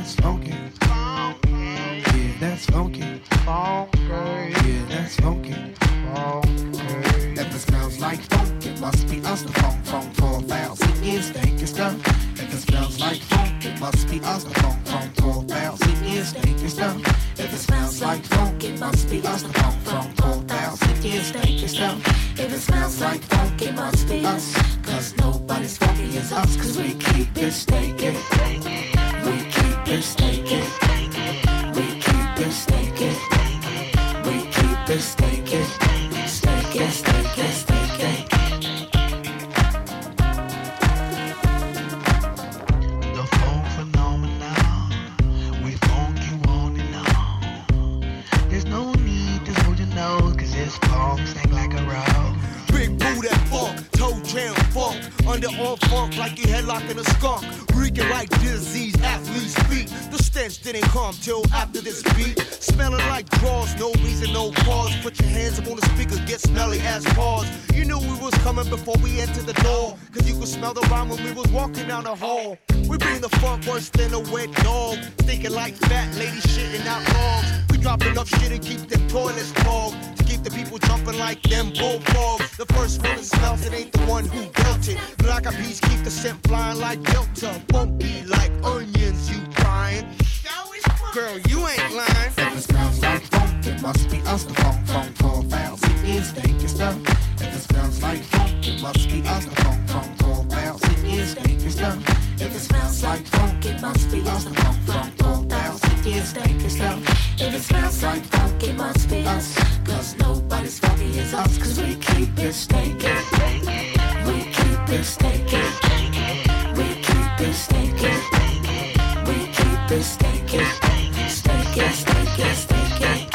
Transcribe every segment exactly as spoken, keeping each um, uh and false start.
that's funky. Yeah, that's funky. Yeah, that's funky. If it smells like funk, it must be us. The funk from four thousand years, stinking stuff. If it smells like funk, it must be us. The funk from four thousand years, stinking stuff. If it smells like funk, it must be us. The funk from four thousand years, stinking stuff. If it smells like funk, it must be us. Cause nobody's funky as us. Cause we keep it stinking. We keep it stinking. We keep it stinking. We keep it stinking. Stinking, stinking, stinking. The funk phenomenon. We funk you on and on. There's no need to hold your nose, cause this funk stink like a road. Big boo that funk, toe jam funk, underarm funk like you headlocking a skunk. Reeking like disease, athlete's feet. The stench didn't come till after this beat. Smelling like drawers, no reason, no cause. Put your hands up on the speaker, get smelly as paws. You knew we was coming before we entered the door, cause you could smell the rhyme when we was walking down the hall. We bring the funk worse than a wet dog, stinking like fat ladies shitting out logs. We drop enough shit and keep them toilets clogged, to keep the people jumping like them bullfrogs. The first one that smells it ain't the one who built it. Black eyed peas keep the scent flying like Delta. Bumpy like onions, you crying. Girl, you ain't lying. If it smells like funk, it must be us. The funk from four thousand years, stinking stuff. If it smells like funk, it must be us. The funk from four thousand years, stinking stuff. If it smells like funk, it must be us. The funk from four thousand years, stinking stuff. If it smells like funk, it must be us. Cause nobody's funky as us. Cause we keep it stinking. We keep it stinking. We keep it stinking. We keep it stinking. Stinking, stinking, stinking.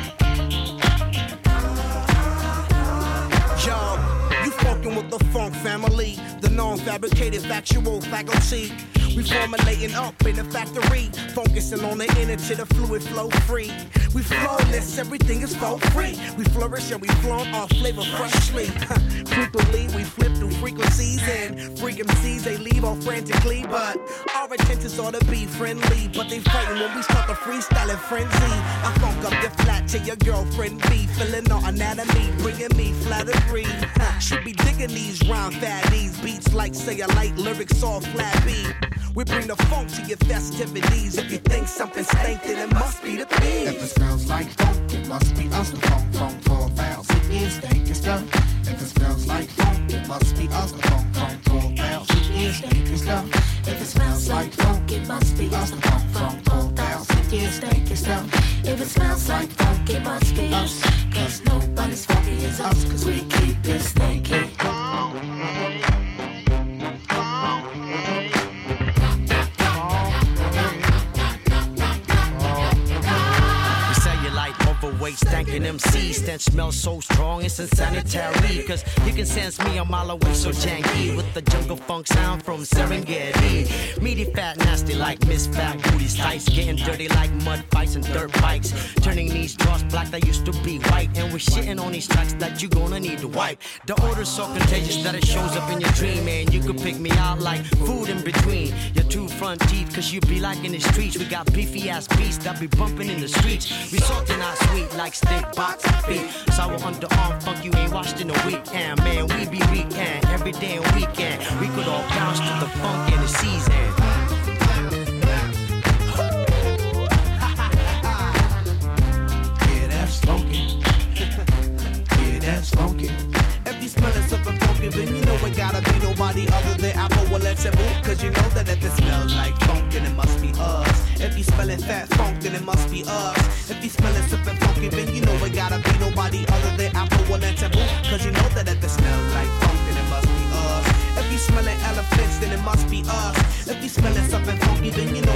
Yo, you fucking with the funk family, the non-fabricated factual faculty. We formulating up in the factory, focusing on the inner to the fluid flow free. We flawless, everything is for free. We flourish and we flaunt our flavor freshly. Frequently we flip through frequencies and freak M Cs they leave off frantically, but our intentions ought to be friendly. But they fighting when we start the freestyling frenzy. I funk up the flat to your girlfriend B, feeling our anatomy, bringing me flattery. She be digging these rhyme fatties, beats like say a light lyrics all flat beat. We bring the funk to your festivities. If you think something stank, then it must be the beat. If it smells like funk, it must be us. The funk from four thousand years, stinking stuff. If it smells like funk, it must be us. The funk from four thousand years, stinking stuff. If it smells like funk, it must be us. The funk from four thousand years, stinking stuff. If it smells like funk, it must be us. Cause nobody's funky as us. Cause we keep it stinking. Overweight, stankin' M C, stench smells so strong it's insanitary. Cause you can sense me a mile away, so janky with the jungle funk sound from Serengeti. Meaty, fat, nasty like Miss Fat Booty's tights, getting dirty like mud fights and dirt bikes, turning these drawers black that used to be white. And we're shitting on these tracks that you gonna need to wipe. The odor's so contagious that it shows up in your dream, and you could pick me out like food in between your two front teeth. Cause you be like in the streets, we got beefy ass beats that be bumping in the streets. We salty, not sweet like steak box feet. Sour underarm funk you ain't washed in a week. And man, we be weekend every damn weekend. We could all bounce to the funk in the season. Yeah, that's funky. Yeah, that's funky. If you smelling something funky, then you know it gotta be nobody other than Apple Wallet Taboo. Cause you know that if it smells like funk, then it must be us. If you smelling fat funk, then it must be us. If you smelling something funky, then you know it gotta be nobody other than Apple Wallet Taboo. Cause you know that if it smells like funk, then it must be us. If you smelling elephants, then it must be us. If you smelling something funky, then you know